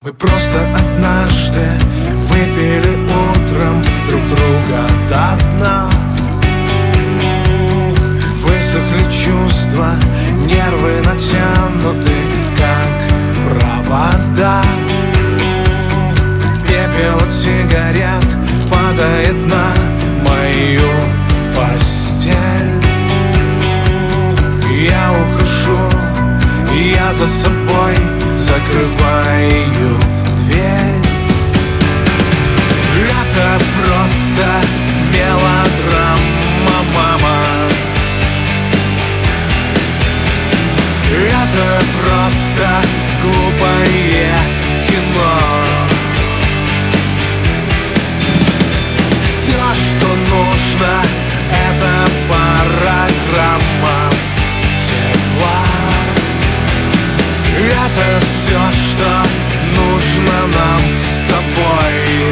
Мы просто однажды выпили утром друг друга до дна. Высохли чувства, нервы натянуты, как провода. Пепел от сигарет падает на мою постель. Я ухожу, я за собой закрываю дверь. Это просто мелодрама, мама. Это просто глупое кино. Все, что нужно, это пара граммов тепла. Это все, что нужно нам с тобой.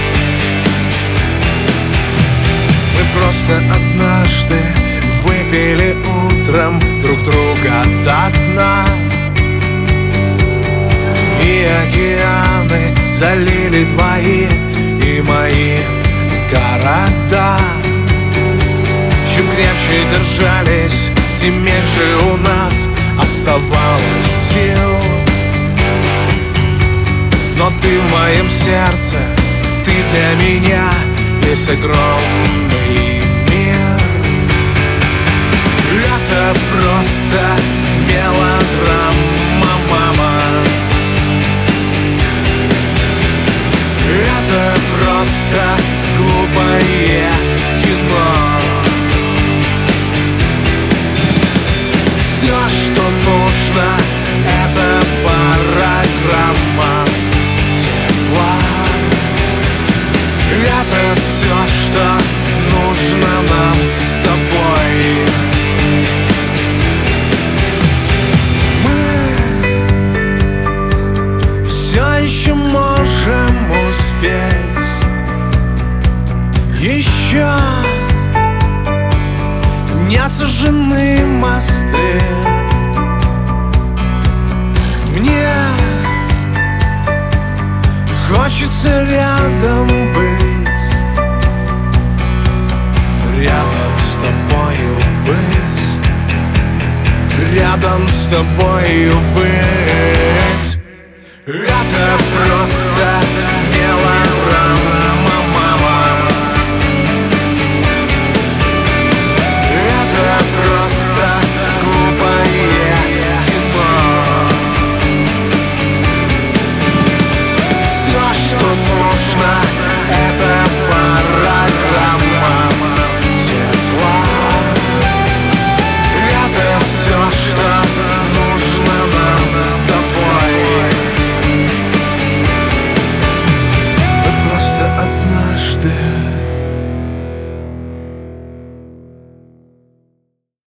Мы просто однажды выпили утром друг друга до дна. И океаны залили твои и мои города. Чем крепче держались, тем меньше у нас оставалось сил. Но ты в моем сердце, ты для меня весь огромный мир. Это просто мелодрама, мама. Это просто глупое кино. Все, что нужно, это пара граммов тепла. Это все, что нужно нам с тобой. Мы все еще можем успеть. Еще не сожжены мосты. Мне хочется рядом быть, рядом с тобою быть, рядом с тобою быть. Это просто